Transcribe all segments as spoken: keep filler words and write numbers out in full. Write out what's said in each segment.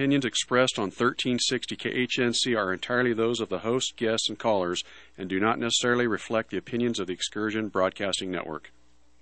opinions expressed on thirteen sixty K H N C are entirely those of the host, guests, and callers, and do not necessarily reflect the opinions of the Excursion Broadcasting Network.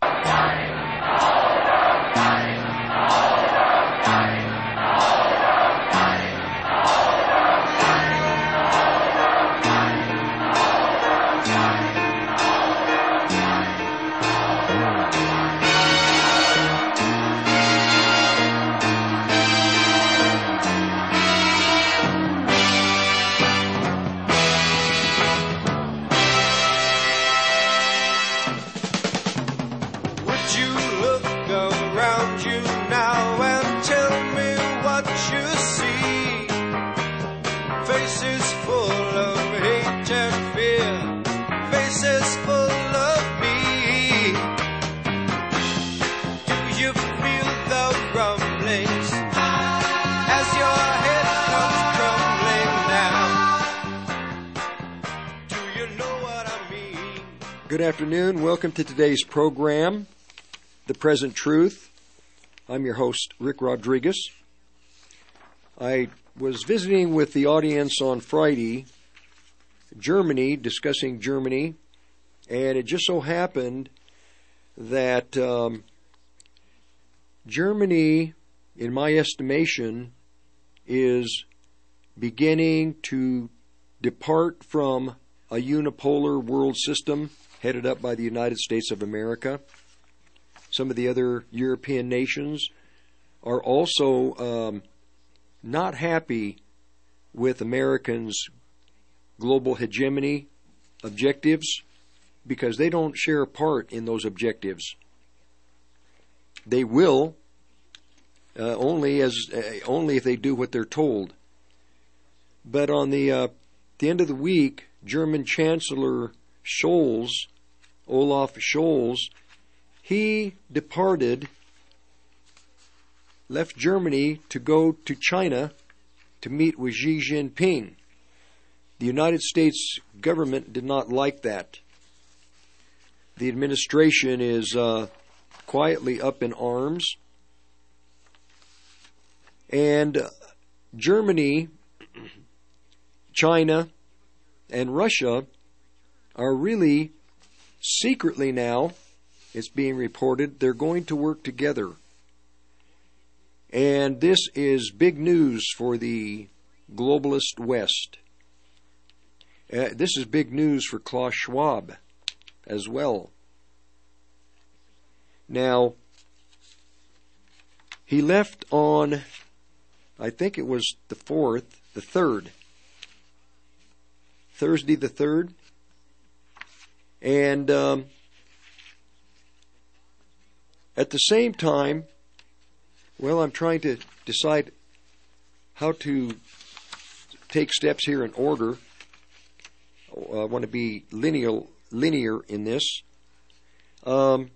Good afternoon. Welcome to today's program, The Present Truth. I'm your host, Rick Rodriguez. I was visiting with the audience on Friday, Germany, discussing Germany, and it just so happened that um, Germany, in my estimation, is beginning to depart from a unipolar world system headed up by the United States of America. Some of the other European nations are also um, not happy with Americans' global hegemony objectives because they don't share a part in those objectives. They will uh, only as uh, only if they do what they're told. But on the uh, the end of the week, German Chancellor Scholz, Olaf Scholz, he departed, left Germany to go to China to meet with Xi Jinping. The United States government did not like that. The administration is uh, quietly up in arms. And uh, Germany, China, and Russia are really secretly now, it's being reported, they're going to work together. And this is big news for the globalist West. Uh, this is big news for Klaus Schwab as well. Now, he left on, I think it was the fourth, the third, Thursday the third, and um, at the same time, well, I'm trying to decide how to take steps here in order. I want to be linear, linear in this. Um,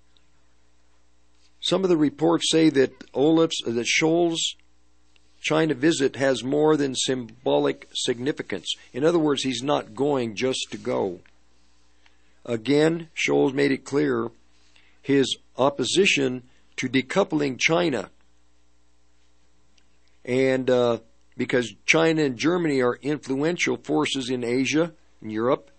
some of the reports say that Olaf's, that Scholz' China visit has more than symbolic significance. In other words, he's not going just to go. Again, Scholz made it clear his opposition to decoupling China. And uh, because China and Germany are influential forces in Asia and Europe,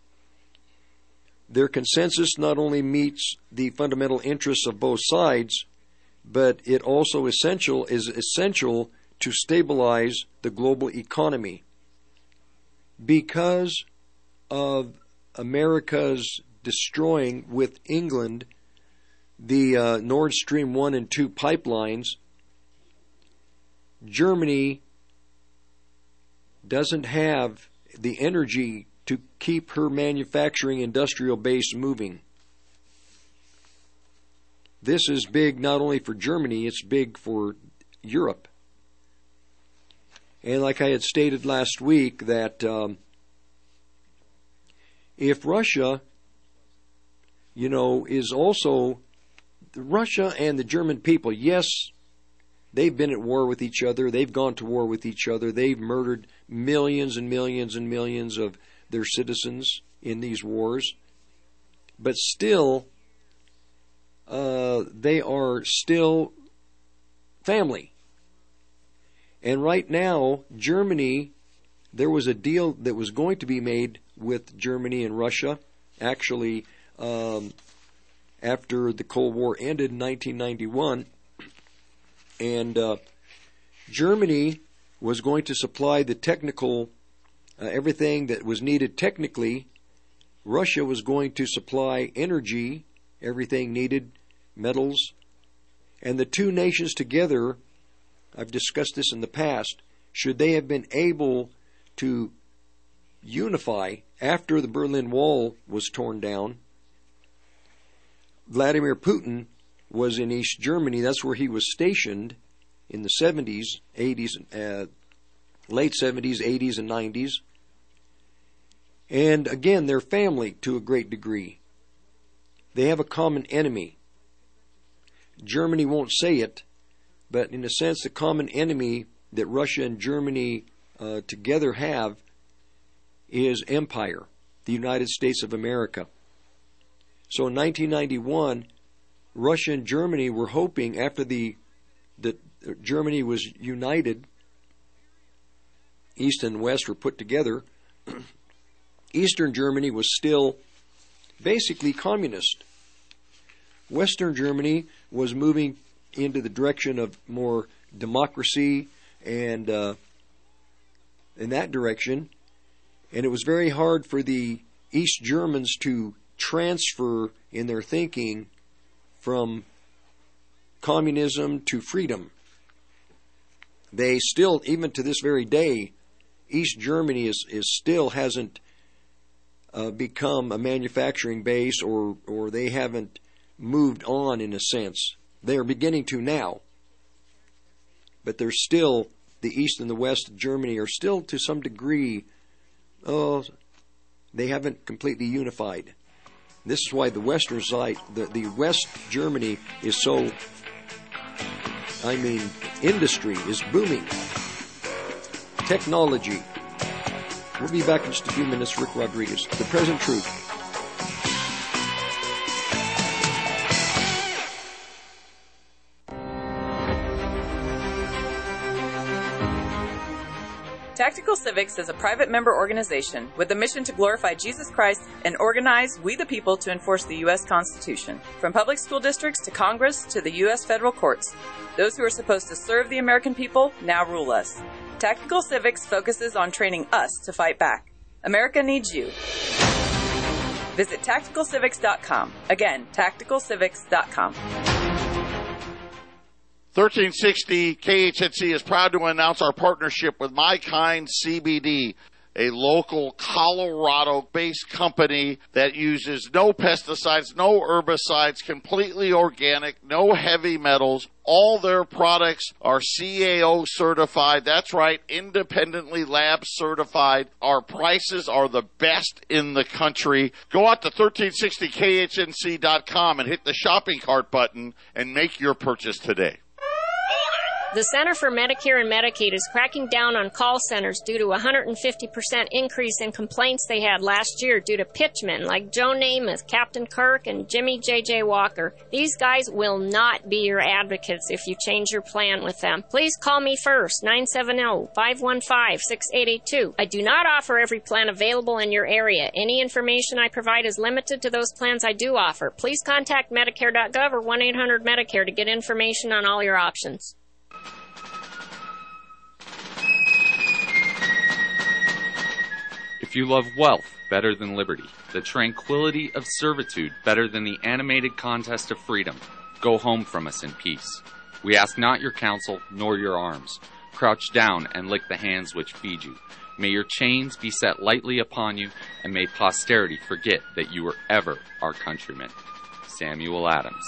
their consensus not only meets the fundamental interests of both sides, but it also essential is essential to stabilize the global economy. Because of America's destroying with England the uh, Nord Stream one and two pipelines, Germany doesn't have the energy to keep her manufacturing industrial base moving. This is big not only for Germany, it's big for Europe. And like I had stated last week, that um, if Russia, you know, is also, Russia and the German people, yes, they've been at war with each other, they've gone to war with each other, they've murdered millions and millions and millions of their citizens in these wars, but still, uh, they are still family. And right now, Germany, there was a deal that was going to be made with Germany and Russia. Actually, um, after the Cold War ended in nineteen ninety-one, and uh, Germany was going to supply the technical, uh, everything that was needed technically. Russia was going to supply energy, everything needed, metals, and the two nations together, I've discussed this in the past, should they have been able to unify after the Berlin Wall was torn down. Vladimir Putin was in East Germany. That's where he was stationed in the seventies, eighties, uh, late seventies, eighties, and nineties. And again, they're family to a great degree. They have a common enemy. Germany won't say it, but in a sense, the common enemy that Russia and Germany uh, together have is empire, the United States of America. So in nineteen ninety-one, Russia and Germany were hoping, after the that Germany was united, East and West were put together, Eastern Germany was still basically communist. Western Germany was moving into the direction of more democracy and uh, in that direction. And it was very hard for the East Germans to transfer in their thinking from communism to freedom. They still, even to this very day, East Germany is, is still hasn't uh, become a manufacturing base, or, or they haven't moved on in a sense. They are beginning to now. But they're still, the East and the West of Germany are still to some degree, oh, they haven't completely unified. This is why the Western side, the, the West Germany is so, I mean, industry is booming. Technology. We'll be back in just a few minutes. Rick Rodriguez, The Present Truth. Tactical Civics is a private member organization with a mission to glorify Jesus Christ and organize we the people to enforce the U S Constitution. From public school districts to Congress to the U S federal courts, those who are supposed to serve the American people now rule us. Tactical Civics focuses on training us to fight back. America needs you. Visit tactical civics dot com. Again, tactical civics dot com. thirteen sixty K H N C is proud to announce our partnership with My Kind C B D, a local Colorado-based company that uses no pesticides, no herbicides, completely organic, no heavy metals. All their products are C A O certified. That's right, independently lab certified. Our prices are the best in the country. Go out to thirteen sixty K H N C dot com and hit the shopping cart button and make your purchase today. The Center for Medicare and Medicaid is cracking down on call centers due to a one hundred fifty percent increase in complaints they had last year due to pitchmen like Joe Namath, Captain Kirk, and Jimmy J J. Walker. These guys will not be your advocates if you change your plan with them. Please call me first, nine seven zero, five one five, six eight eight two. I do not offer every plan available in your area. Any information I provide is limited to those plans I do offer. Please contact Medicare dot gov or one eight hundred Medicare to get information on all your options. If you love wealth better than liberty, the tranquility of servitude better than the animated contest of freedom, go home from us in peace. We ask not your counsel nor your arms. Crouch down and lick the hands which feed you. May your chains be set lightly upon you, and may posterity forget that you were ever our countrymen. Samuel Adams.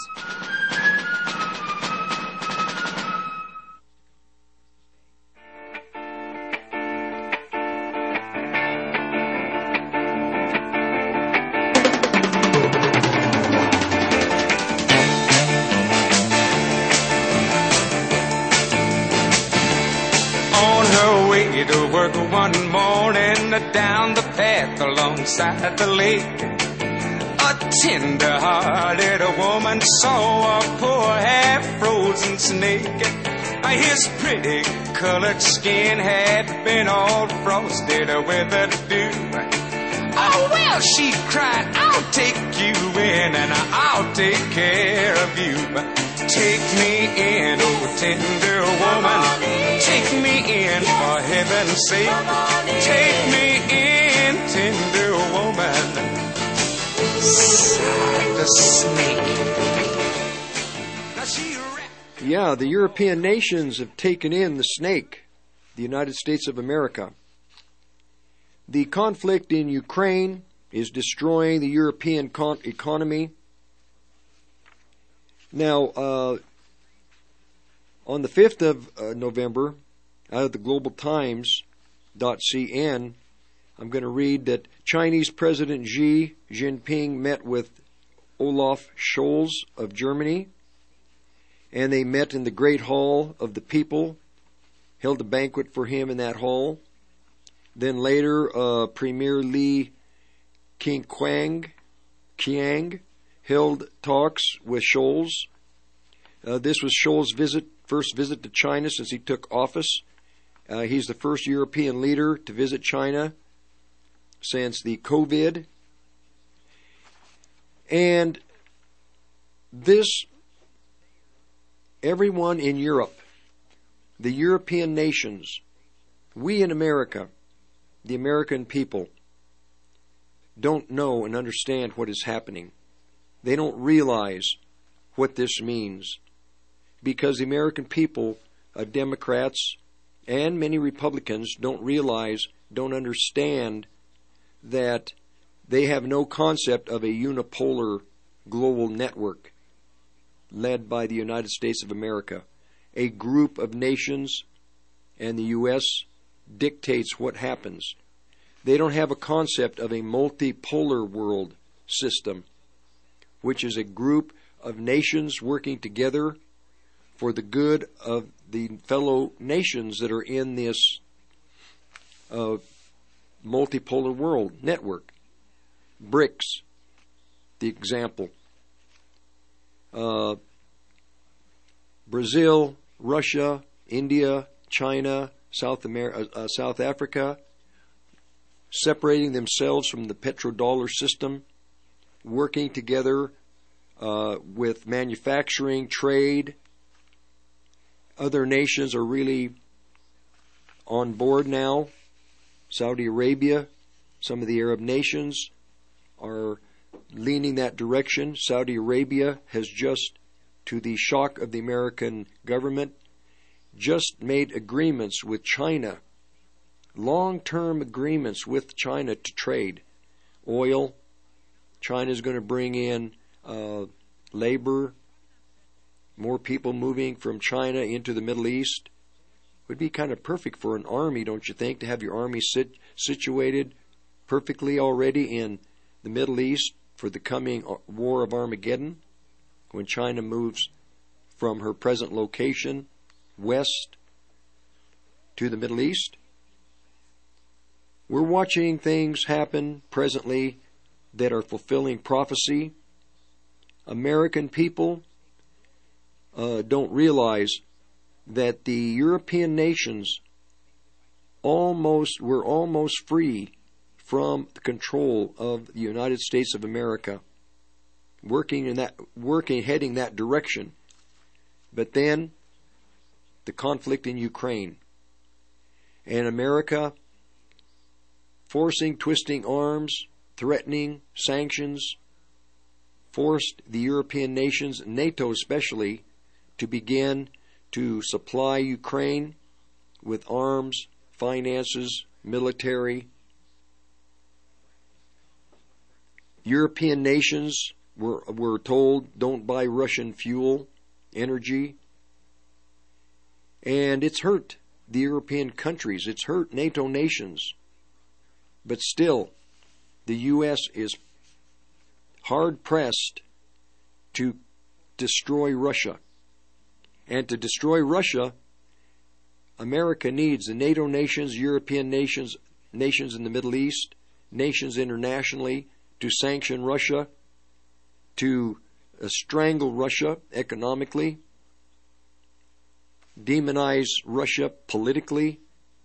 One morning down the path alongside the lake, a tender-hearted woman saw a poor half-frozen snake. His pretty colored skin had been all frosted with a dew. Oh, well, she cried, I'll take you in and I'll take care of you. Take me in, oh, tender woman. Take me in, for heaven's sake. Take me in, tender woman. Sighed the snake. Now she wrapped. Yeah, the European nations have taken in the snake, the United States of America. The conflict in Ukraine is destroying the European con- economy. Now, uh, on the fifth of uh, November, out of the Global Times dot C N, I'm going to read that Chinese President Xi Jinping met with Olaf Scholz of Germany, and they met in the Great Hall of the People, held a banquet for him in that hall. Then later, uh, Premier Li Keqiang, Qiang held talks with Scholz. Uh, this was Scholz's visit, first visit to China since he took office. Uh, he's the first European leader to visit China since the COVID. And this, everyone in Europe, the European nations, we in America, the American people, don't know and understand what is happening. They don't realize what this means. Because the American people, uh, Democrats and many Republicans, don't realize, don't understand that they have no concept of a unipolar global network led by the United States of America. A group of nations, and the U S dictates what happens. They don't have a concept of a multipolar world system, which is a group of nations working together for the good of the fellow nations that are in this uh, multipolar world network. BRICS, the example. Uh, Brazil, Russia, India, China, South America, uh, South Africa, separating themselves from the petrodollar system, working together uh, with manufacturing, trade. Other nations are really on board now. Saudi Arabia, some of the Arab nations are leaning that direction. Saudi Arabia has just, to the shock of the American government, just made agreements with China, long-term agreements with China to trade oil. China is going to bring in uh, labor, more people moving from China into the Middle East. Would be kind of perfect for an army, don't you think, to have your army sit, situated perfectly already in the Middle East for the coming War of Armageddon, when China moves from her present location west to the Middle East. We're watching things happen presently that are fulfilling prophecy. American people uh, don't realize that the European nations almost were almost free from the control of the United States of America, working in that working heading that direction. But then the conflict in Ukraine, and America forcing, twisting arms, threatening sanctions, forced the European nations, NATO especially, to begin to supply Ukraine with arms, finances, military. European nations were, were told, don't buy Russian fuel, energy. And it's hurt the European countries. It's hurt NATO nations. But still, the U S is hard-pressed to destroy Russia. And to destroy Russia, America needs the NATO nations, European nations, nations in the Middle East, nations internationally, to sanction Russia, to uh, strangle Russia economically. demonize Russia politically,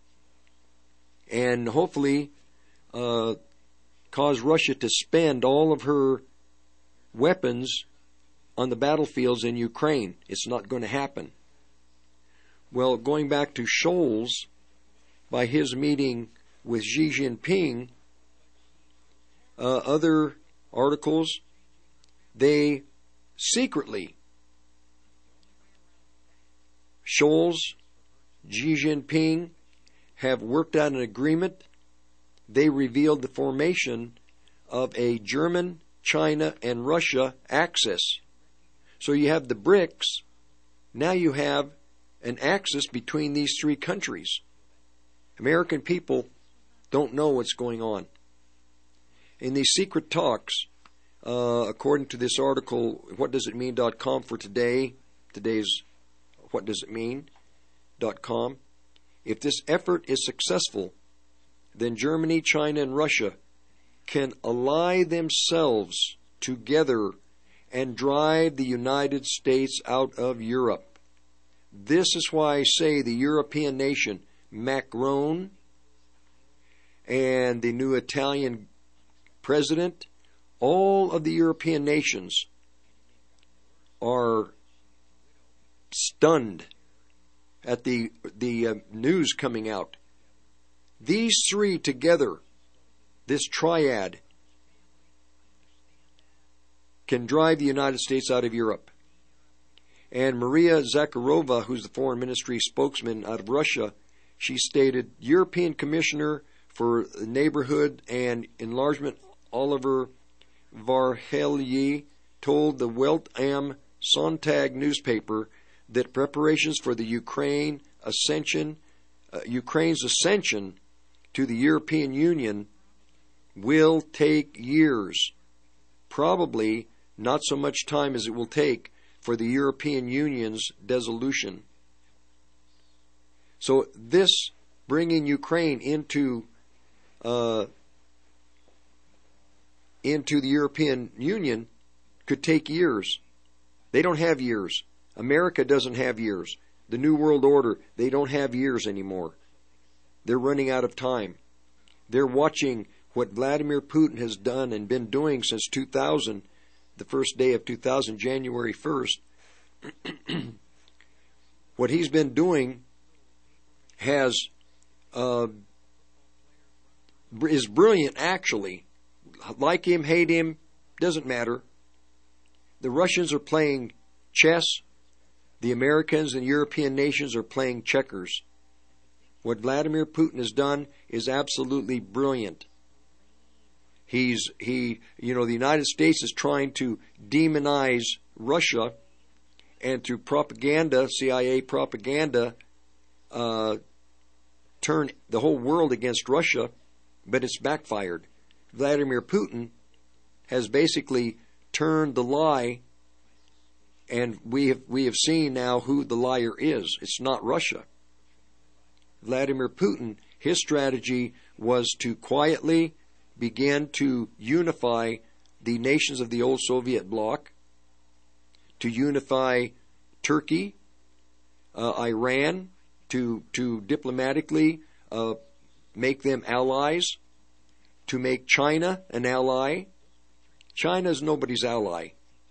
and hopefully uh, cause Russia to spend all of her weapons on the battlefields in Ukraine. It's not going to happen. Well, going back to Scholz, by his meeting with Xi Jinping, uh, other articles, they secretly, Scholz, Xi Jinping, have worked out an agreement. They revealed the formation of a German, China, and Russia axis. So you have the BRICS. Now you have an axis between these three countries. American people don't know what's going on. In these secret talks, uh, according to this article, what does it mean dot com for today, today's what does it mean dot com, if this effort is successful, then Germany, China, and Russia can ally themselves together and drive the United States out of Europe. This is why I say the European nation, Macron, and the new Italian president, all of the European nations are stunned at the the uh, news coming out. These three together, this triad, can drive the United States out of Europe. And Maria Zakharova, who's the foreign ministry spokesman out of Russia, she stated, European Commissioner for Neighborhood and Enlargement Oliver Varhelyi told the Welt am Sonntag newspaper that preparations for the Ukraine ascension, uh, Ukraine's ascension to the European Union will take years. Probably not so much time as it will take for the European Union's dissolution. So this bringing Ukraine into uh, into the European Union could take years. They don't have years. America doesn't have years. The New World Order, they don't have years anymore. They're running out of time. They're watching what Vladimir Putin has done and been doing since two thousand, the first day of two thousand, January first. What he's been doing has uh, is brilliant, actually. Like him, hate him, doesn't matter. The Russians are playing chess. The Americans and European nations are playing checkers. What Vladimir Putin has done is absolutely brilliant. He's he you know the United States is trying to demonize Russia, and through propaganda, C I A propaganda, uh, turn the whole world against Russia, but it's backfired. Vladimir Putin has basically turned the lie, and we have we have seen now who the liar is. It's not Russia. Vladimir Putin, his strategy was to quietly begin to unify the nations of the old Soviet bloc, to unify Turkey, uh, Iran, to to diplomatically uh, make them allies, to make China an ally. China is nobody's ally.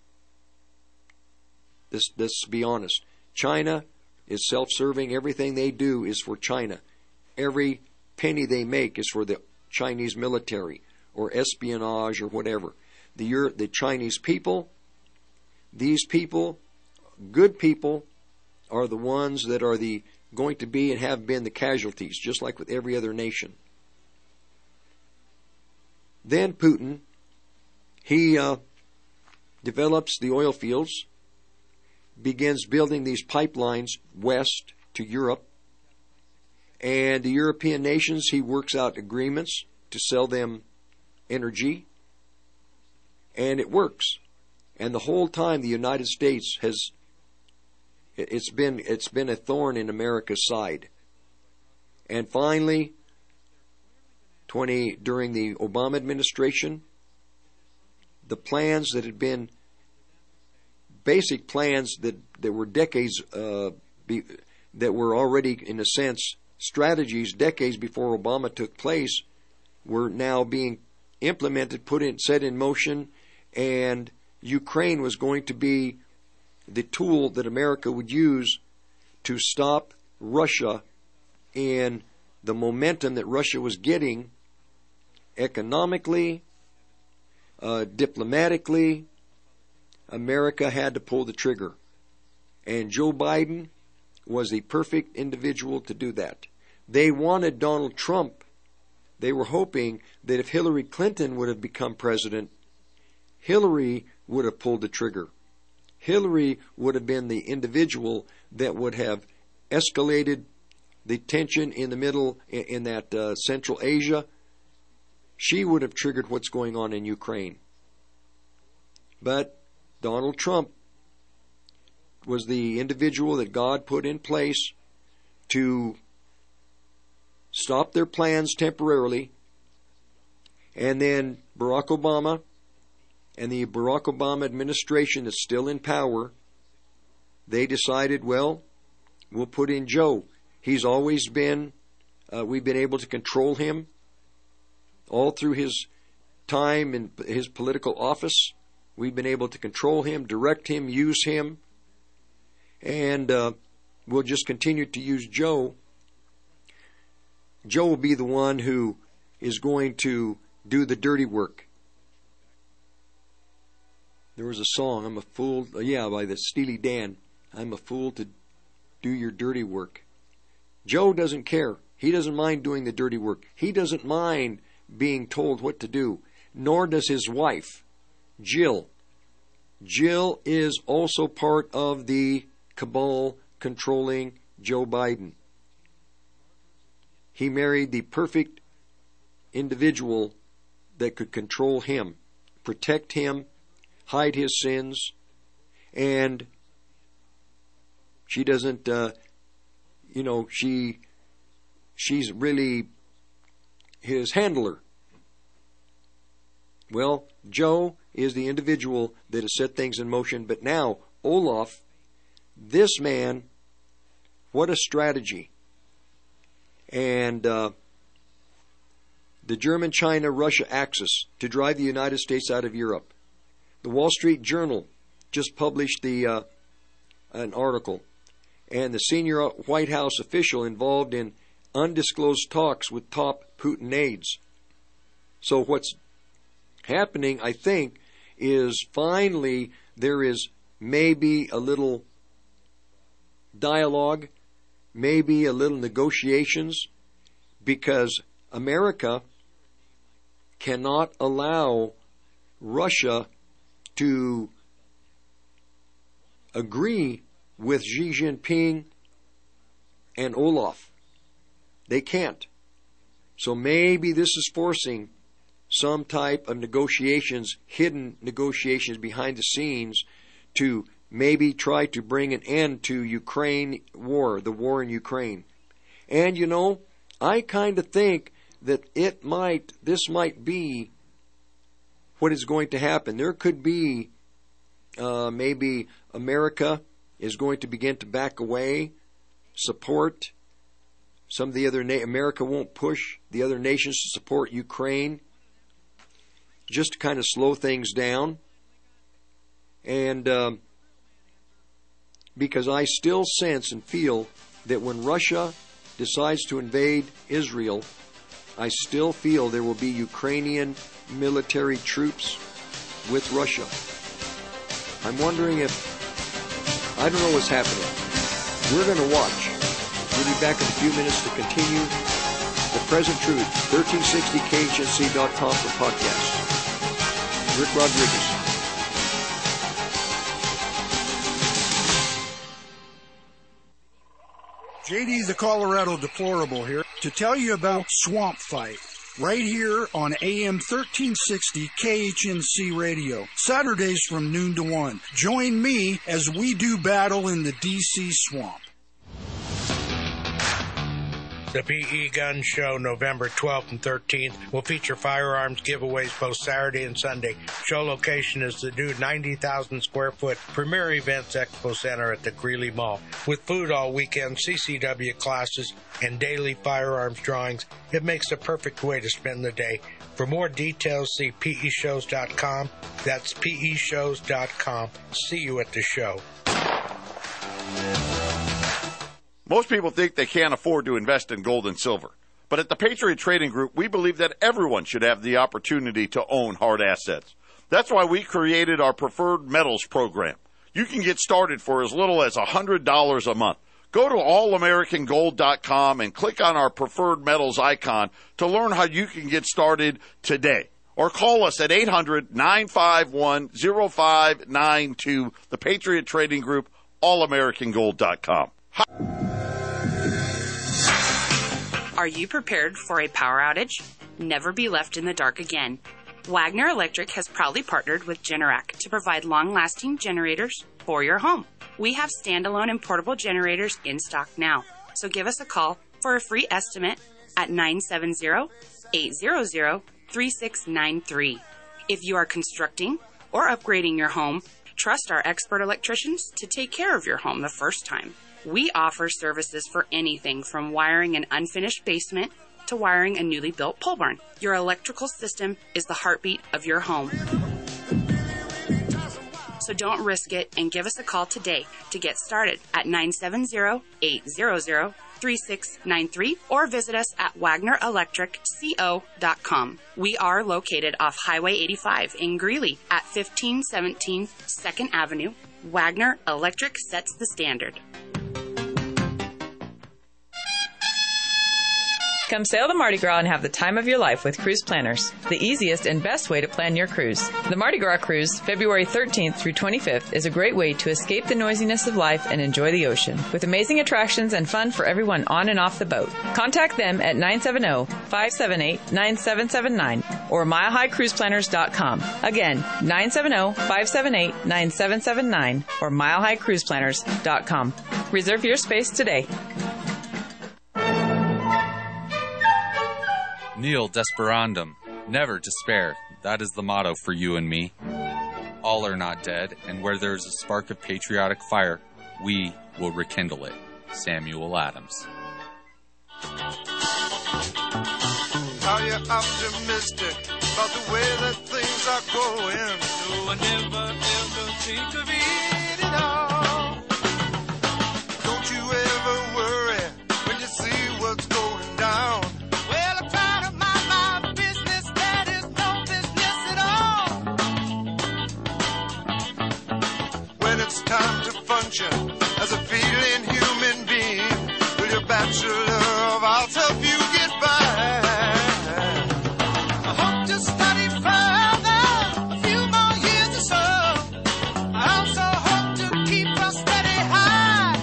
Let's, let's be honest. China is self-serving. Everything they do is for China. Every penny they make is for the Chinese military or espionage or whatever. The Euro- the Chinese people, these people, good people, are the ones that are the going to be and have been the casualties, just like with every other nation. Then Putin, he uh, develops the oil fields, begins building these pipelines west to Europe, and the European nations, he works out agreements to sell them energy, and it works. And the whole time the United States has, it's been it's been a thorn in America's side. And finally, twenty during the Obama administration, the plans that had been basic plans that, that were decades uh, be, that were already, in a sense, strategies decades before Obama took place were now being implemented, put in, set in motion, and Ukraine was going to be the tool that America would use to stop Russia in the momentum that Russia was getting economically, uh, diplomatically. America had to pull the trigger. And Joe Biden was the perfect individual to do that. They wanted Donald Trump. They were hoping that if Hillary Clinton would have become president, Hillary would have pulled the trigger. Hillary would have been the individual that would have escalated the tension in the middle, in that uh, Central Asia. She would have triggered what's going on in Ukraine. But Donald Trump was the individual that God put in place to stop their plans temporarily. And then Barack Obama and the Barack Obama administration that's still in power, they decided, well, we'll put in Joe. He's always been, uh, we've been able to control him all through his time in his political office. We've been able to control him, direct him, use him. And uh, we'll just continue to use Joe. Joe will be the one who is going to do the dirty work. There was a song, I'm a fool, yeah, by the Steely Dan. I'm a fool to do your dirty work. Joe doesn't care. He doesn't mind doing the dirty work. He doesn't mind being told what to do. Nor does his wife, Jill. Jill is also part of the cabal controlling Joe Biden. He married the perfect individual that could control him, protect him, hide his sins, and she doesn't, uh, you know, she she's really his handler. Well, Joe is the individual that has set things in motion, but now Olaf, this man, what a strategy. And uh, the German-China-Russia axis to drive the United States out of Europe. The Wall Street Journal just published the uh, an article, and the senior White House official involved in undisclosed talks with top Putin aides. So what's happening, I think, is finally there is maybe a little dialogue, maybe a little negotiations, because America cannot allow Russia to agree with Xi Jinping and Olaf. They can't. So maybe this is forcing some type of negotiations, hidden negotiations behind the scenes, to maybe try to bring an end to Ukraine war, the war in Ukraine. And you know, I kind of think that it might, this might be what is going to happen. There could be uh, maybe America is going to begin to back away, support some of the other, na- America won't push the other nations to support Ukraine, just to kind of slow things down. And um, because I still sense and feel that when Russia decides to invade Israel, I still feel there will be Ukrainian military troops with Russia. I'm wondering if, I don't know what's happening. We're going to watch. We'll be back in a few minutes to continue The Present Truth, thirteen sixty K H N C dot com for podcasts. Rick Rodriguez. J D the Colorado Deplorable here to tell you about Swamp Fight, right here on A M thirteen sixty K H N C Radio, Saturdays from noon to one. Join me as we do battle in the D C swamp. The P E Gun Show, November twelfth and thirteenth, will feature firearms giveaways both Saturday and Sunday. Show location is the new ninety thousand square foot Premier Events Expo Center at the Greeley Mall. With food all weekend, C C W classes, and daily firearms drawings, it makes the perfect way to spend the day. For more details, see P E shows dot com. That's P E shows dot com. See you at the show. Most people think they can't afford to invest in gold and silver. But at the Patriot Trading Group, we believe that everyone should have the opportunity to own hard assets. That's why we created our Preferred Metals program. You can get started for as little as one hundred dollars a month. Go to all american gold dot com and click on our Preferred Metals icon to learn how you can get started today. Or call us at eight hundred, nine five one, oh five nine two, the Patriot Trading Group, all american gold dot com. Are you prepared for a power outage? Never be left in the dark again. Wagner Electric has proudly partnered with Generac to provide long-lasting generators for your home. We have standalone and portable generators in stock now, so give us a call for a free estimate at nine seven zero, eight hundred, three six nine three. If you are constructing or upgrading your home, trust our expert electricians to take care of your home the first time. We offer services for anything from wiring an unfinished basement to wiring a newly built pole barn. Your electrical system is the heartbeat of your home. So don't risk it and give us a call today to get started at nine seven zero, eight hundred, three six nine three or visit us at wagner electric co dot com. We are located off Highway eighty-five in Greeley at fifteen seventeen second Avenue. Wagner Electric sets the standard. Come sail the Mardi Gras and have the time of your life with Cruise Planners, the easiest and best way to plan your cruise. The Mardi Gras Cruise, February thirteenth through twenty-fifth, is a great way to escape the noisiness of life and enjoy the ocean, with amazing attractions and fun for everyone on and off the boat. Contact them at nine seven zero, five seven eight, nine seven seven nine or mile high cruise planners dot com. Again, nine seven zero, five seven eight, nine seven seven nine or mile high cruise planners dot com. Reserve your space today. Nil desperandum, never despair. That is the motto for you and me. All are not dead, and where there is a spark of patriotic fire, we will rekindle it. Samuel Adams. Are you optimistic about the way that things are going? No, I never ever think of it at all. Don't you ever worry when you see what's going down. Well, I try to mind my business, that is no business at all. When it's time to function as a feeling human being, will your bachelor of arts help you get by? I hope to study further, a few more years or so. I also hope to keep a steady high.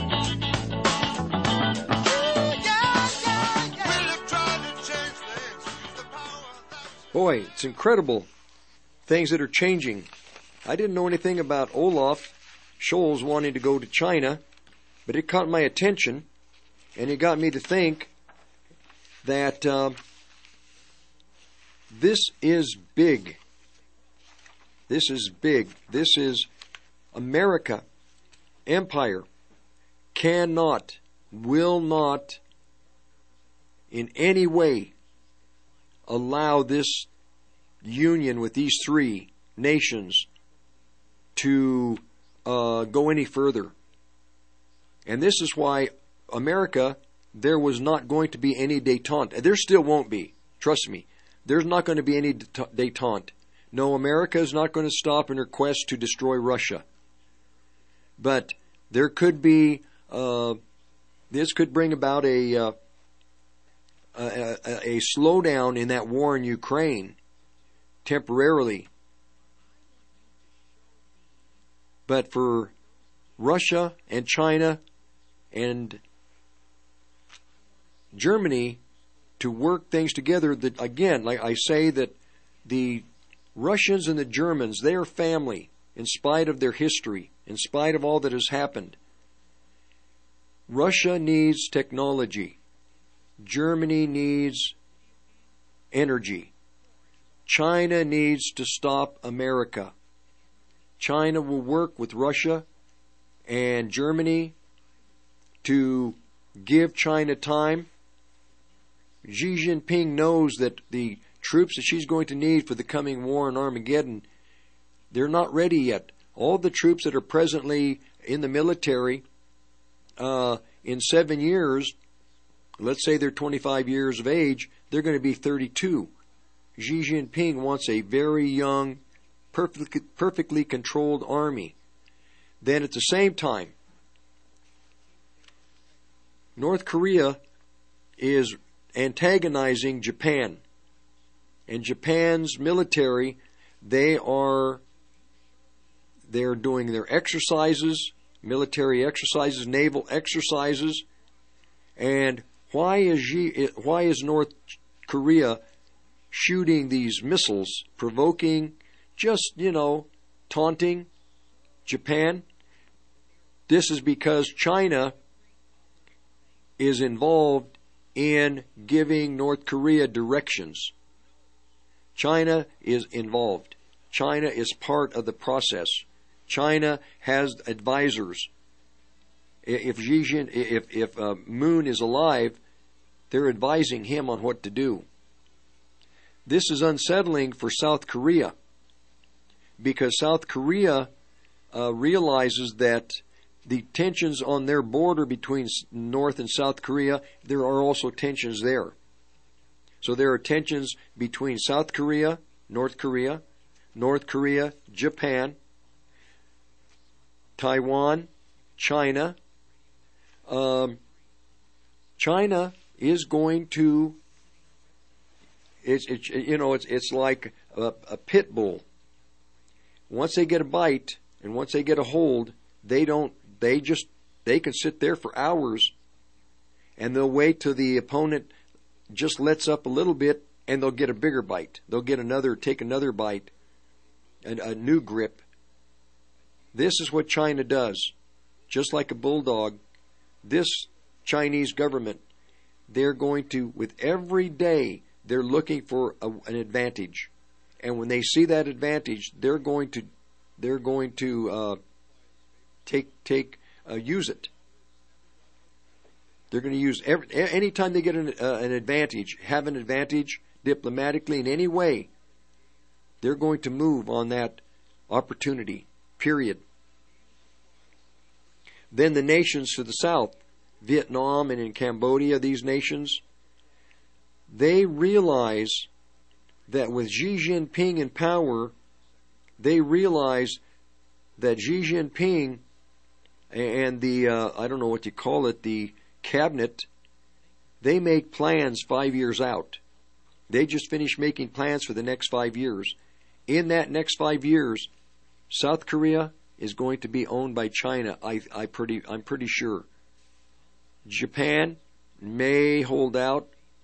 Ooh, yeah, yeah, yeah. Will you try to change things? Use the power that... Boy, it's incredible things that are changing. I didn't know anything about Olaf Scholz wanting to go to China, but it caught my attention, and it got me to think that uh, this is big. This is big. This is America, empire, cannot, will not in any way allow this union with these three nations to uh, go any further. And this is why America, there was not going to be any détente. There still won't be. Trust me. There's not going to be any détente. No, America is not going to stop in her quest to destroy Russia. But there could be, uh, this could bring about a, uh, a, a, a slowdown in that war in Ukraine temporarily. But for Russia and China and Germany to work things together, that again, like I say, that the Russians and the Germans, they are family in spite of their history, in spite of all that has happened. Russia needs technology. Germany needs energy. China needs to stop America. China will work with Russia and Germany to give China time. Xi Jinping knows that the troops that she's going to need for the coming war in Armageddon, they're not ready yet. All the troops that are presently in the military, uh, in seven years, let's say they're twenty-five years of age, they're going to be thirty-two. Xi Jinping wants a very young, perfectly, perfectly controlled army. Then at the same time, North Korea is antagonizing Japan. And Japan's military, they are they're doing their exercises, military exercises, naval exercises. And why is Xi, why is North Korea shooting these missiles, provoking, just, you know, taunting Japan? This is because China is involved in giving North Korea directions. China is involved. China is part of the process. China has advisors. If Xi Jin, if if uh, Moon is alive, they're advising him on what to do. This is unsettling for South Korea, because South Korea uh, realizes that the tensions on their border between North and South Korea, there are also tensions there. So there are tensions between South Korea, North Korea, North Korea, Japan, Taiwan, China. Um, China is going to, it's, it's you know, it's it's like a, a pit bull. Once they get a bite and once they get a hold, they don't. They just they can sit there for hours, and they'll wait till the opponent just lets up a little bit, and they'll get a bigger bite. They'll get another, take another bite, a, a new grip. This is what China does. Just like a bulldog, this Chinese government, they're going to, with every day, they're looking for a, an advantage, and when they see that advantage, they're going to, they're going to uh, take take uh, use it. They're going to use every anytime they get an, uh, an advantage, have an advantage diplomatically in any way. They're going to move on that opportunity. Period. Then the nations to the south, Vietnam and in Cambodia, these nations, they realize that with Xi Jinping in power, they realize that Xi Jinping and the, uh, I don't know what you call it, the cabinet, they make plans five years out. They just finished making plans for the next five years. In that next five years, South Korea is going to be owned by China. I, I pretty, I'm pretty sure. Japan may hold out.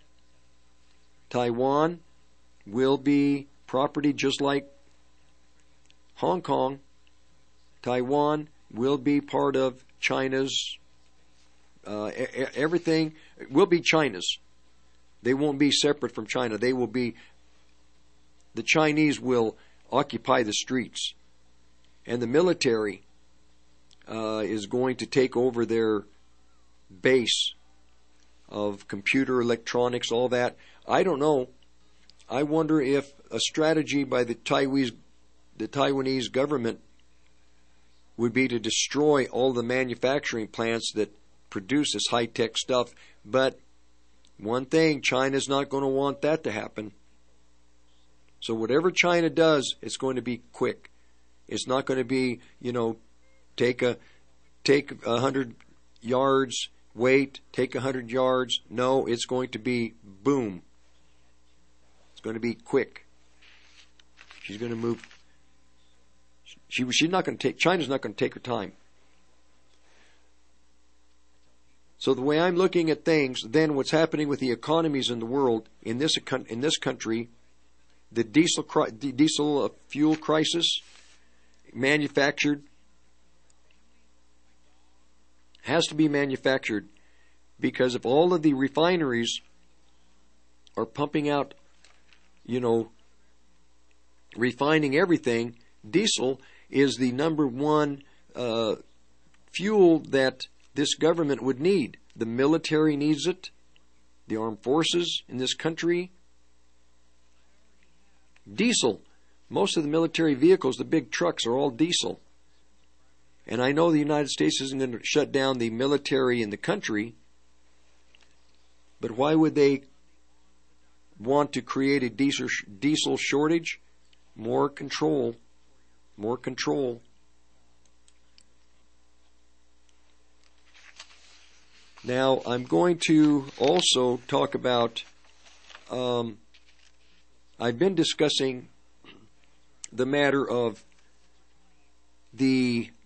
Taiwan will be property just like Hong Kong. Taiwan will be part of China's, uh, everything will be China's. They won't be separate from China. They will be, the Chinese will occupy the streets. And the military uh, is going to take over their base of computer, electronics, all that. I don't know. I wonder if a strategy by the Taiwanese, the Taiwanese government would be to destroy all the manufacturing plants that produce this high-tech stuff. But one thing, China's not going to want that to happen. So whatever China does, it's going to be quick. It's not going to be, you know, take a take a hundred yards, wait, take a hundred yards. No, it's going to be boom. It's going to be quick. She's going to move. She she's not going to take. China's not going to take her time. So the way I'm looking at things, then what's happening with the economies in the world in this in this country, the diesel diesel fuel crisis, manufactured, has to be manufactured, because if all of the refineries are pumping out, you know, refining everything, diesel is the number one uh, fuel that this government would need. The military needs it, the armed forces in this country. Diesel. Most of the military vehicles, the big trucks, are all diesel. And I know the United States isn't going to shut down the military in the country, but why would they want to create a diesel diesel shortage? More control. More control. Now, I'm going to also talk about, um, I've been discussing the matter of the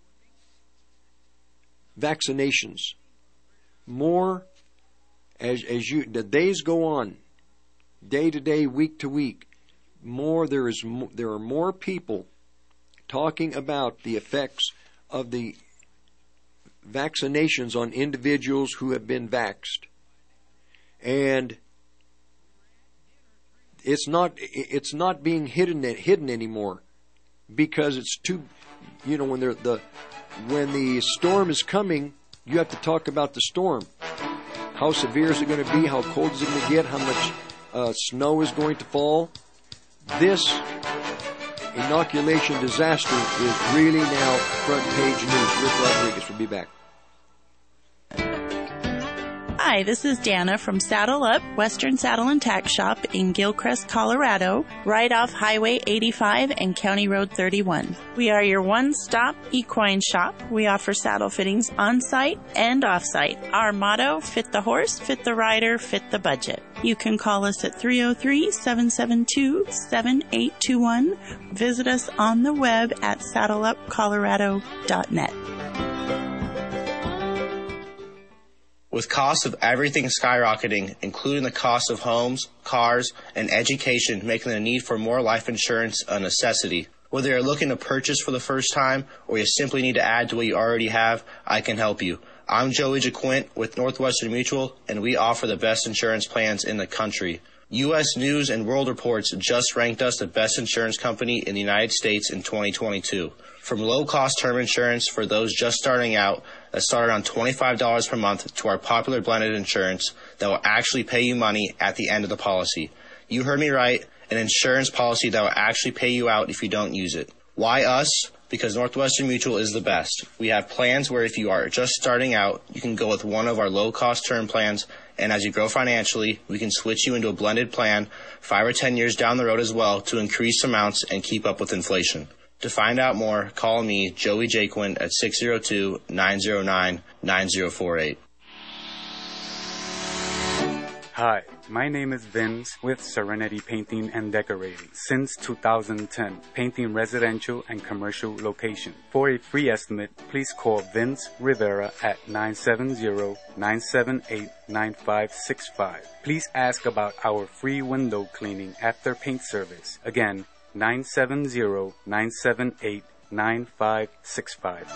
vaccinations. More, as as you the days go on, day to day, week to week, more there is there are more people talking about the effects of the vaccinations on individuals who have been vaxxed. And it's not it's not being hidden hidden anymore, because it's too, you know, when they're the when the storm is coming, you have to talk about the storm. How severe is it going to be? How cold is it going to get? How much uh, snow is going to fall? This inoculation disaster is really now front page news. Rick Rodriguez will be back. Hi, this is Dana from Saddle Up, Western Saddle and Tack Shop in Gilcrest, Colorado, right off Highway eighty-five and County Road thirty-one. We are your one-stop equine shop. We offer saddle fittings on-site and off-site. Our motto, fit the horse, fit the rider, fit the budget. You can call us at three oh three, seven seven two, seven eight two one. Visit us on the web at saddle up colorado dot net. With costs of everything skyrocketing, including the cost of homes, cars, and education, making the need for more life insurance a necessity. Whether you're looking to purchase for the first time or you simply need to add to what you already have, I can help you. I'm Joey Jaquint with Northwestern Mutual, and we offer the best insurance plans in the country. U S News and World Reports just ranked us the best insurance company in the United States in twenty twenty-two. From low-cost term insurance for those just starting out that start around twenty-five dollars per month to our popular blended insurance that will actually pay you money at the end of the policy. You heard me right, an insurance policy that will actually pay you out if you don't use it. Why us? Because Northwestern Mutual is the best. We have plans where if you are just starting out, you can go with one of our low-cost term plans, and as you grow financially, we can switch you into a blended plan five or ten years down the road as well to increase amounts and keep up with inflation. To find out more, call me, Joey Jaquint, at six oh two, nine oh nine, nine oh four eight. Hi, my name is Vince with Serenity Painting and Decorating. Since two thousand ten, painting residential and commercial locations. For a free estimate, please call Vince Rivera at nine seven zero, nine seven eight, nine five six five. Please ask about our free window cleaning after paint service. Again, nine seven zero, nine seven eight, nine five six five.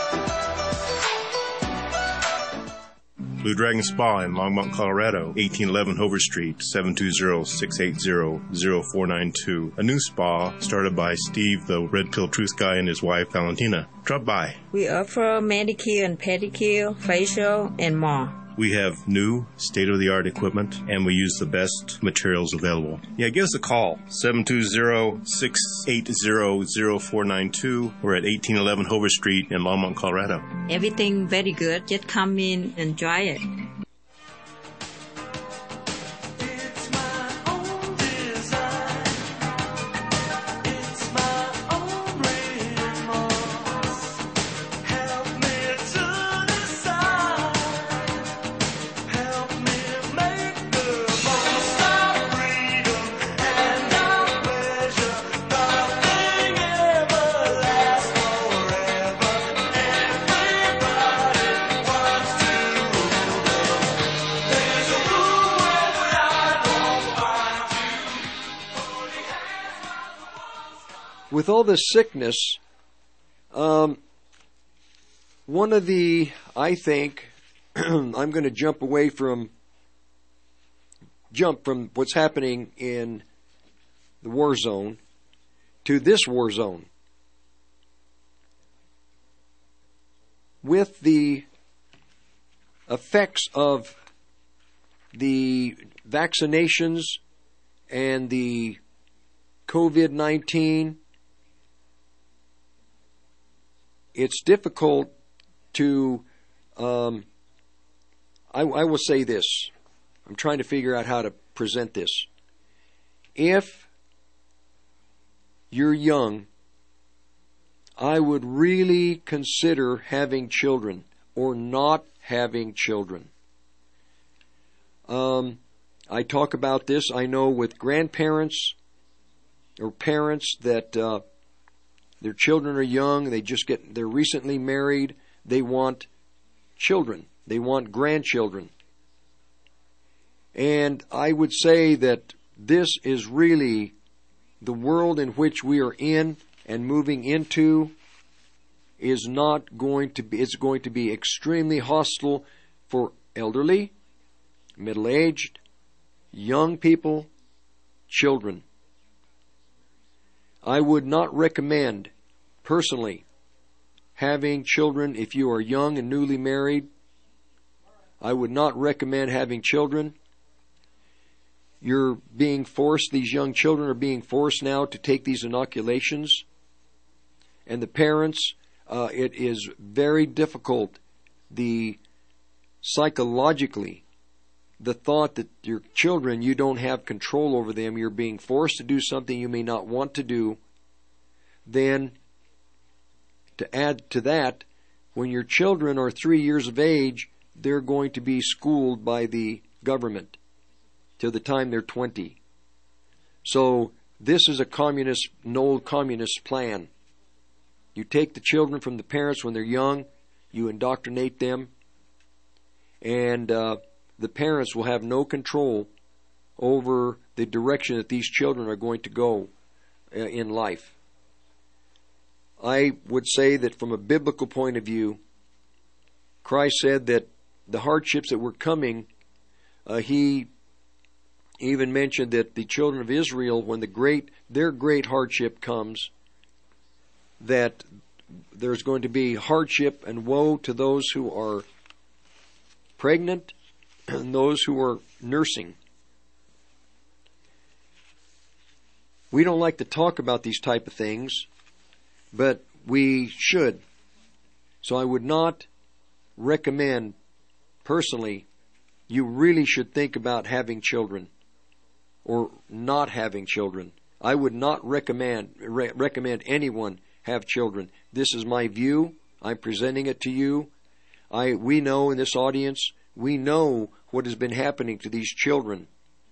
Blue Dragon Spa in Longmont, Colorado, eighteen eleven Hover Street, seven two zero, six eight zero, zero four nine two. A new spa started by Steve, the Red Pill Truth Guy, and his wife, Valentina. Drop by. We offer manicure and pedicure, facial, and more. We have new, state-of-the-art equipment, and we use the best materials available. Yeah, give us a call, seven two zero, six eight zero, zero four nine two. We're at eighteen eleven Hover Street in Longmont, Colorado. Everything very good. Just come in and try it. With all this sickness, um, one of the, I think, I'm going to jump away from jump from what's happening in the war zone to this war zone. With the effects of the vaccinations and the COVID nineteen, it's difficult to, um, I, I will say this. I'm trying to figure out how to present this. If you're young, I would really consider having children or not having children. Um, I talk about this, I know, with grandparents or parents that uh, their children are young, they just get, they're recently married, they want children, they want grandchildren. And I would say that this is really the world in which we are in and moving into is not going to be, it's going to be extremely hostile for elderly, middle-aged, young people, children. I would not recommend, personally, having children if you are young and newly married. I would not recommend having children. You're being forced, these young children are being forced now to take these inoculations. And the parents, uh, it is very difficult, the psychologically, the thought that your children, you don't have control over them, you're being forced to do something you may not want to do. Then, to add to that, when your children are three years of age, they're going to be schooled by the government till the time they're twenty. So this is a communist, an old communist plan. You take the children from the parents when they're young, you indoctrinate them, and uh, the parents will have no control over the direction that these children are going to go uh, in life. I would say that from a biblical point of view, Christ said that the hardships that were coming, uh, He even mentioned that the children of Israel, when the great their great hardship comes, that there's going to be hardship and woe to those who are pregnant and those who are nursing. We don't like to talk about these type of things, but we should. So I would not recommend, personally, you really should think about having children or not having children. I would not recommend re- recommend anyone have children. This is my view. I'm presenting it to you. I we know in this audience, we know what has been happening to these children.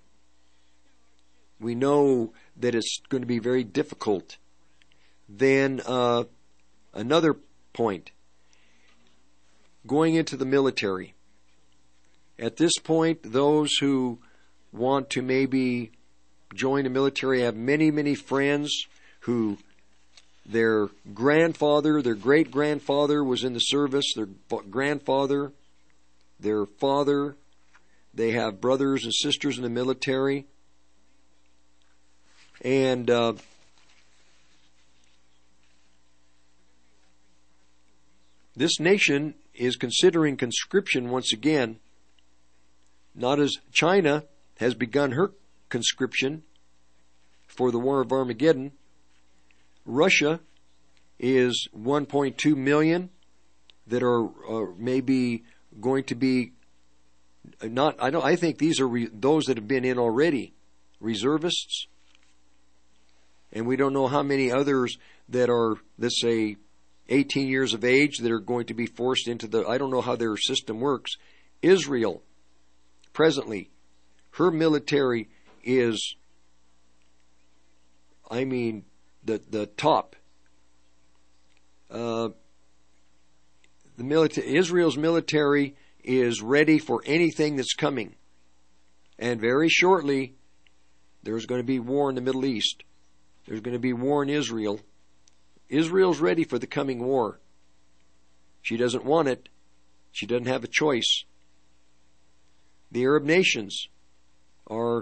We know that it's going to be very difficult. Then uh, another point, going into the military. At this point, those who want to maybe join the military have many, many friends who their grandfather, their great-grandfather was in the service, their grandfather, their father, they have brothers and sisters in the military. And uh, this nation is considering conscription once again, not as China has begun her conscription for the War of Armageddon. Russia is one point two million that are uh, maybe going to be not. I don't. I think these are re, those that have been in already, reservists, and we don't know how many others that are, let's say, eighteen years of age that are going to be forced into the. I don't know how their system works. Israel, presently, her military is, I mean, the the top. Uh, the military, Israel's military is ready for anything that's coming, and very shortly, there's going to be war in the Middle East. There's going to be war in Israel. Israel's ready for the coming war. She doesn't want it. She doesn't have a choice. The Arab nations are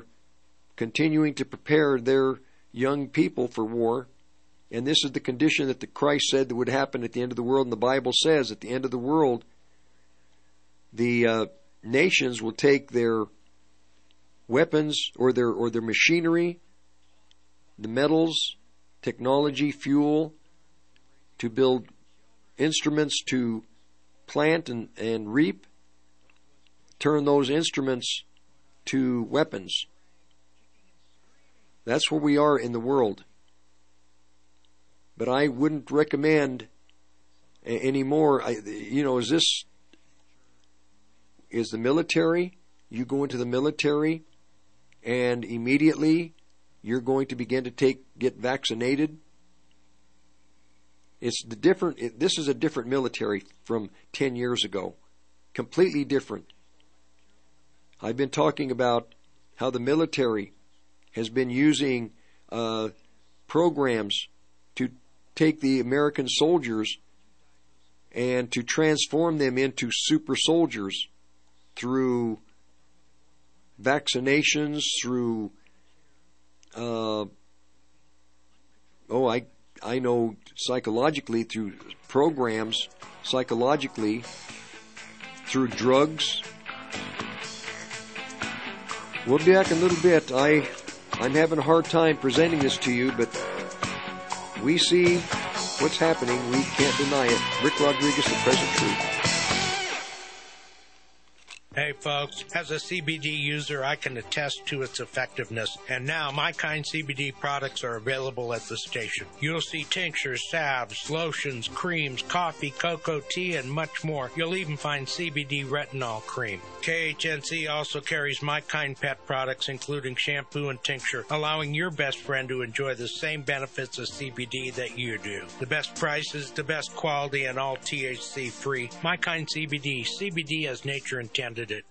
continuing to prepare their young people for war. And this is the condition that the Christ said that would happen at the end of the world. And the Bible says at the end of the world, the uh, nations will take their weapons or their or their machinery, the metals, technology, fuel, to build instruments to plant and, and reap, turn those instruments to weapons. That's where we are in the world. But I wouldn't recommend anymore. I, you know, is this, is the military, you go into the military and immediately you're going to begin to take, get vaccinated? It's the different, it, this is a different military from ten years ago. Completely different. I've been talking about how the military has been using uh, programs to take the American soldiers and to transform them into super soldiers through vaccinations, through uh, oh, I I know psychologically through programs, psychologically through drugs. We'll be back in a little bit. I I'm having a hard time presenting this to you, but we see what's happening. We can't deny it. Rick Rodriguez, The Present Truth. Hey folks, as a C B D user, I can attest to its effectiveness, and now My Kind C B D products are available at the station. You'll see tinctures, salves, lotions, creams, coffee, cocoa, tea, and much more. You'll even find C B D retinol cream. K H N C also carries My Kind pet products, including shampoo and tincture, allowing your best friend to enjoy the same benefits of C B D that you do. The best prices, the best quality, and all T H C free. My Kind C B D, C B D as nature intended it.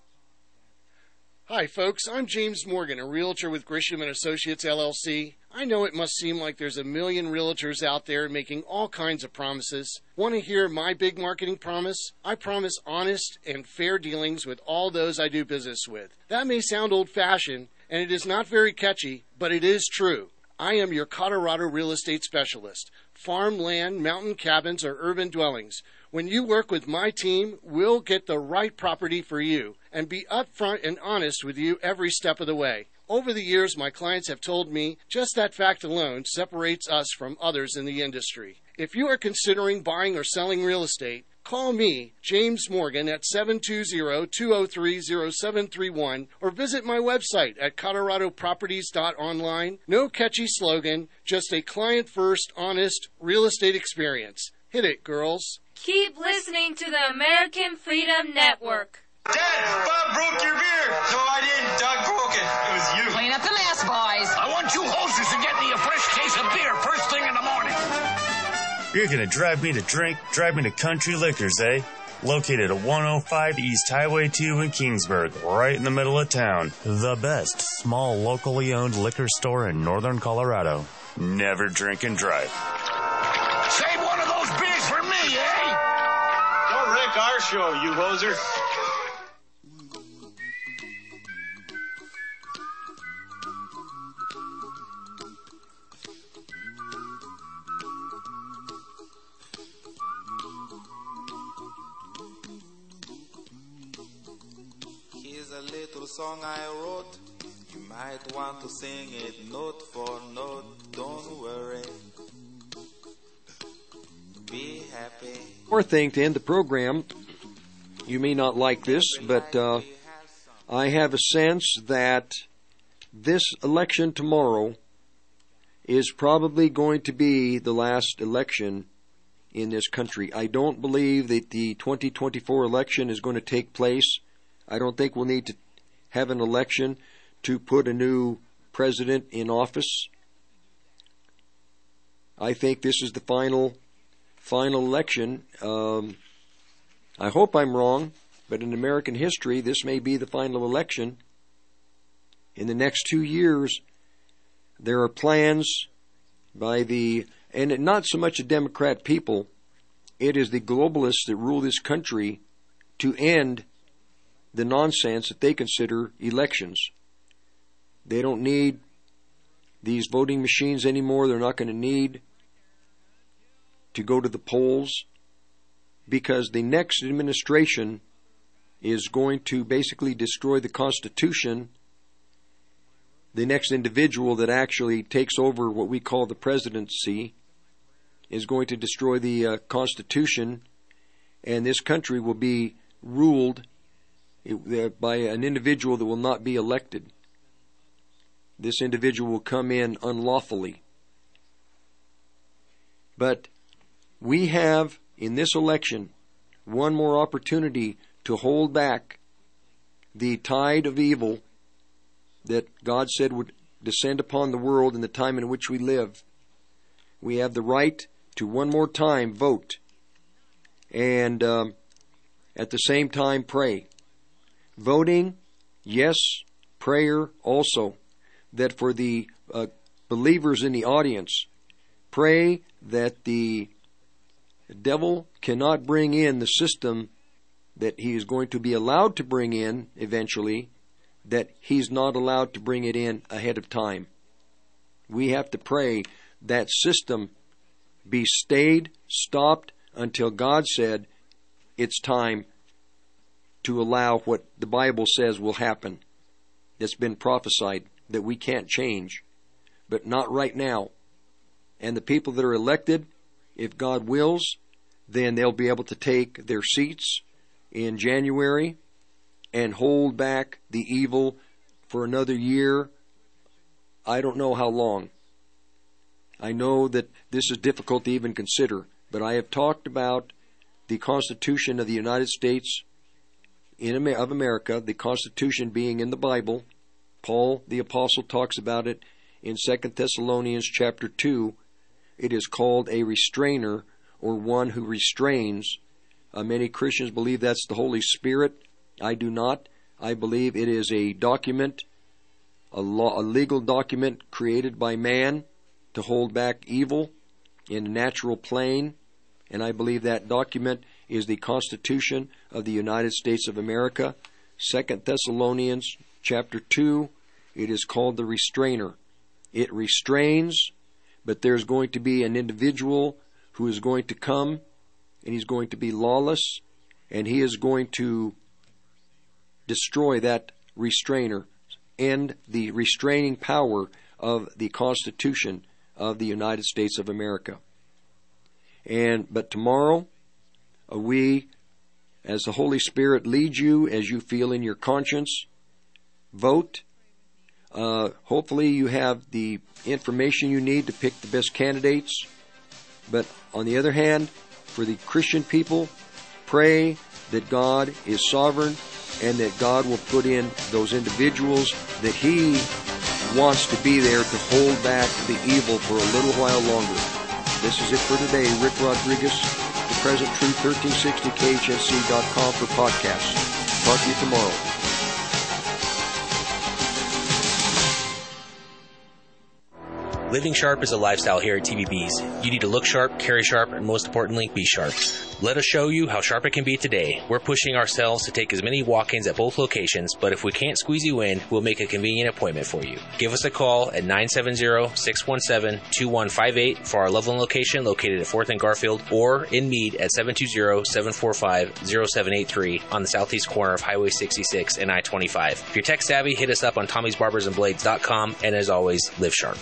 Hi folks, I'm James Morgan, a realtor with Grisham and Associates L L C. I know it must seem like there's a million realtors out there making all kinds of promises. Want to hear my big marketing promise? I promise honest and fair dealings with all those I do business with. That may sound old-fashioned, and it is not very catchy, but it is true. I am your Colorado real estate specialist. Farm, land, mountain cabins, or urban dwellings. When you work with my team, we'll get the right property for you and be upfront and honest with you every step of the way. Over the years, my clients have told me just that fact alone separates us from others in the industry. If you are considering buying or selling real estate, call me, James Morgan, at seven two zero, two zero three, zero seven three one or visit my website at colorado properties dot online. No catchy slogan, just a client-first, honest real estate experience. Hit it, girls. Keep listening to the American Freedom Network. Dad, Bob broke your beer. No, I didn't. Doug broke it. It was you. Clean up the mess, boys. I want you hostess to get me a fresh case of beer first thing in the morning. You're going to drive me to drink, drive me to Country Liquors, eh? Located at one oh five East Highway two in Kingsburg, right in the middle of town. The best small locally owned liquor store in northern Colorado. Never drink and drive. Save one of those beers for me, eh? Don't wreck our show, you hoser. Here's a little song I wrote. You might want to sing it note for note. Don't worry. Be happy. One more thing to end the program. You may not like this, but uh, I have a sense that this election tomorrow is probably going to be the last election in this country. I don't believe that the twenty twenty-four election is going to take place. I don't think we'll need to have an election to put a new president in office. I think this is the final final election. Um, I hope I'm wrong, but in American history, this may be the final election. In the next two years, there are plans by the, and not so much the Democrat people, it is the globalists that rule this country, to end the nonsense that they consider elections. They don't need these voting machines anymore. They're not going to need to go to the polls, because the next administration is going to basically destroy the Constitution. The next individual that actually takes over what we call the presidency is going to destroy the uh, Constitution, and this country will be ruled by an individual that will not be elected. This individual will come in unlawfully. But we have, in this election, one more opportunity to hold back the tide of evil that God said would descend upon the world in the time in which we live. We have the right to one more time vote, and um, at the same time pray. Voting, yes, prayer also. That for the uh, believers in the audience, pray that the devil cannot bring in the system that he is going to be allowed to bring in eventually, that he's not allowed to bring it in ahead of time. We have to pray that system be stayed, stopped, until God said it's time to allow what the Bible says will happen. That's been prophesied, that we can't change, but not right now. And the people that are elected, if God wills, then they'll be able to take their seats in January and hold back the evil for another year. I don't know how long. I know that this is difficult to even consider, but I have talked about the Constitution of the United States in of America, the Constitution being in the Bible. Paul the Apostle talks about it in Second Thessalonians chapter two. It is called a restrainer, or one who restrains. Uh, many Christians believe that's the Holy Spirit. I do not. I believe it is a document, a, law, a legal document created by man to hold back evil in the natural plane. And I believe that document is the Constitution of the United States of America. Second Thessalonians chapter two, it is called the restrainer. It restrains, but there's going to be an individual who is going to come, and he's going to be lawless, and he is going to destroy that restrainer, end the restraining power of the Constitution of the United States of America. And but tomorrow, uh, we, as the Holy Spirit leads you, as you feel in your conscience, vote. Uh, hopefully you have the information you need to pick the best candidates. But on the other hand, for the Christian people, pray that God is sovereign and that God will put in those individuals that He wants to be there to hold back the evil for a little while longer. This is it for today. Rick Rodriguez, The Present Truth, thirteen sixty K H N C dot com for podcasts. Talk to you tomorrow. Living sharp is a lifestyle here at T V B's. You need to look sharp, carry sharp, and most importantly, be sharp. Let us show you how sharp it can be today. We're pushing ourselves to take as many walk-ins at both locations, but if we can't squeeze you in, we'll make a convenient appointment for you. Give us a call at nine seven zero, six one seven, two one five eight for our Loveland location located at fourth and Garfield, or in Meade at seven two zero, seven four five, zero seven eight three on the southeast corner of Highway sixty-six and I twenty-five. If you're tech savvy, hit us up on Tommy's Barbers and Blades dot com, and as always, live sharp.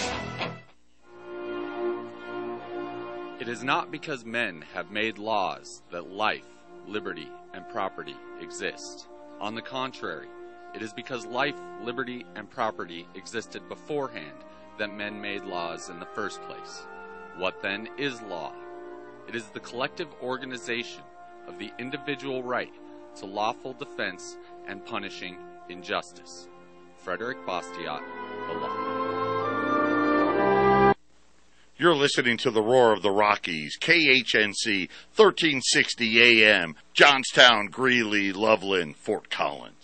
It is not because men have made laws that life, liberty, and property exist. On the contrary, it is because life, liberty, and property existed beforehand that men made laws in the first place. What then is law? It is the collective organization of the individual right to lawful defense and punishing injustice. Frederick Bastiat, The Law. You're listening to the Roar of the Rockies, K H N C, thirteen sixty A M, Johnstown, Greeley, Loveland, Fort Collins.